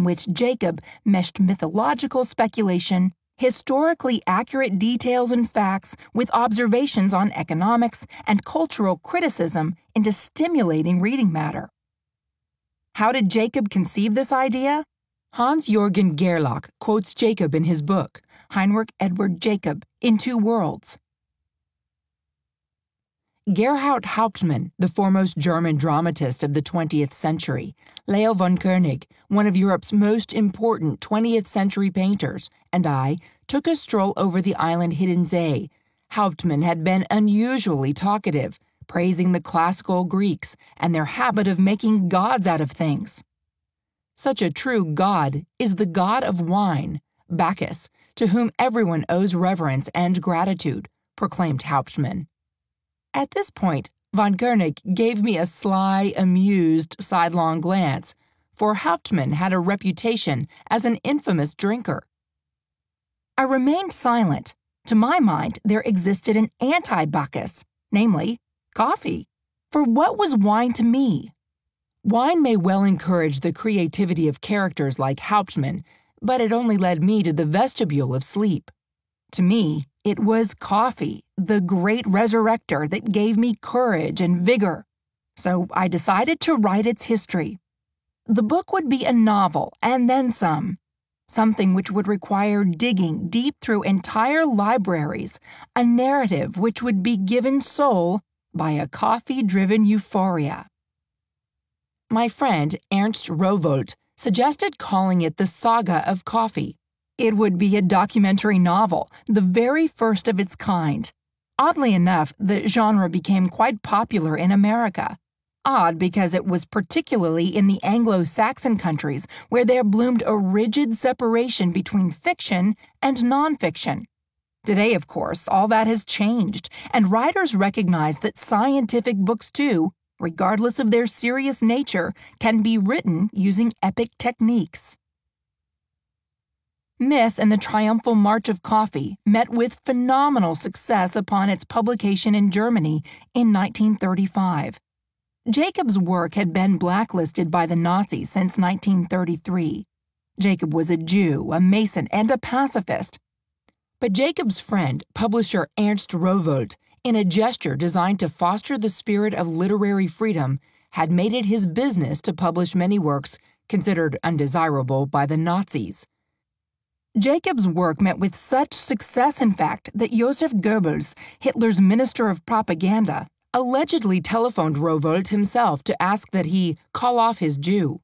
which Jacob meshed mythological speculation, historically accurate details and facts with observations on economics and cultural criticism into stimulating reading matter. How did Jacob conceive this idea? Hans-Jürgen Gerlach quotes Jacob in his book, Heinrich Edward Jacob, In Two Worlds. Gerhard Hauptmann, the foremost German dramatist of the 20th century, Leo von Koenig, one of Europe's most important 20th century painters, and I took a stroll over the island Hiddensee. Hauptmann had been unusually talkative, praising the classical Greeks and their habit of making gods out of things. Such a true god is the god of wine, Bacchus, to whom everyone owes reverence and gratitude, proclaimed Hauptmann. At this point, von Koenig gave me a sly, amused, sidelong glance, for Hauptmann had a reputation as an infamous drinker. I remained silent. To my mind, there existed an anti-Bacchus, namely, coffee. For what was wine to me? Wine may well encourage the creativity of characters like Hauptmann, but it only led me to the vestibule of sleep. To me, it was coffee, the great resurrector that gave me courage and vigor. So I decided to write its history. The book would be a novel, and then some. Something which would require digging deep through entire libraries, a narrative which would be given soul by a coffee-driven euphoria. My friend Ernst Rowohlt suggested calling it the Saga of Coffee. It would be a documentary novel, the very first of its kind. Oddly enough, the genre became quite popular in America. Odd because it was particularly in the Anglo-Saxon countries where there bloomed a rigid separation between fiction and nonfiction. Today, of course, all that has changed, and writers recognize that scientific books, too, regardless of their serious nature, can be written using epic techniques. Myth and the Triumphal March of Coffee met with phenomenal success upon its publication in Germany in 1935. Jacob's work had been blacklisted by the Nazis since 1933. Jacob was a Jew, a Mason, and a pacifist. But Jacob's friend, publisher Ernst Rowohlt, in a gesture designed to foster the spirit of literary freedom, had made it his business to publish many works considered undesirable by the Nazis. Jacob's work met with such success, in fact, that Joseph Goebbels, Hitler's minister of propaganda, allegedly telephoned Rowohlt himself to ask that he call off his Jew.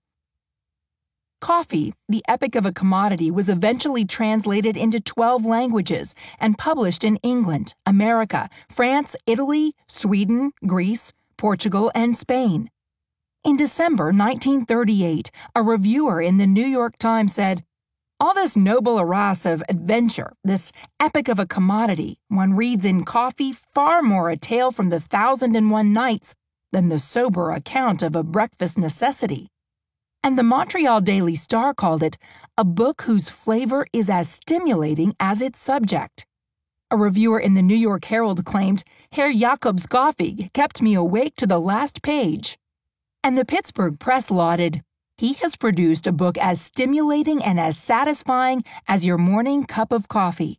Coffee, the epic of a commodity, was eventually translated into 12 languages and published in England, America, France, Italy, Sweden, Greece, Portugal, and Spain. In December 1938, a reviewer in the New York Times said, "All this noble harass of adventure, this epic of a commodity, one reads in Coffee far more a tale from the 1001 Nights than the sober account of a breakfast necessity." And the Montreal Daily Star called it a book whose flavor is as stimulating as its subject. A reviewer in the New York Herald claimed, "Herr Jacob's coffee kept me awake to the last page." And the Pittsburgh Press lauded, "He has produced a book as stimulating and as satisfying as your morning cup of coffee."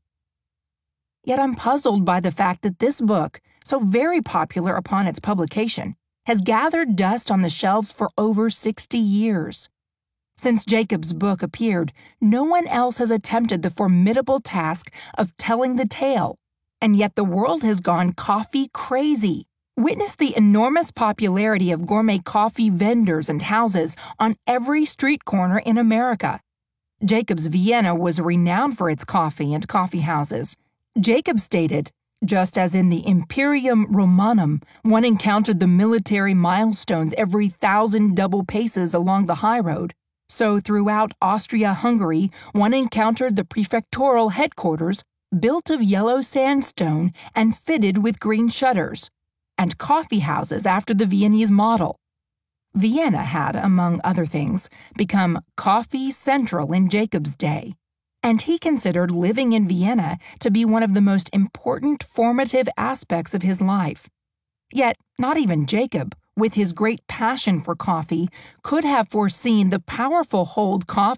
Yet I'm puzzled by the fact that this book, so very popular upon its publication, has gathered dust on the shelves for over 60 years. Since Jacob's book appeared, no one else has attempted the formidable task of telling the tale, and yet the world has gone coffee crazy. Witness the enormous popularity of gourmet coffee vendors and houses on every street corner in America. Jacob's Vienna was renowned for its coffee and coffee houses. Jacob stated, "Just as in the Imperium Romanum, one encountered the military milestones every 1,000 double paces along the highroad, so throughout Austria-Hungary one encountered the prefectural headquarters built of yellow sandstone and fitted with green shutters, and coffee houses after the Viennese model." Vienna had, among other things, become coffee central in Jacob's day, and he considered living in Vienna to be one of the most important formative aspects of his life. Yet, not even Jacob, with his great passion for coffee, could have foreseen the powerful hold coffee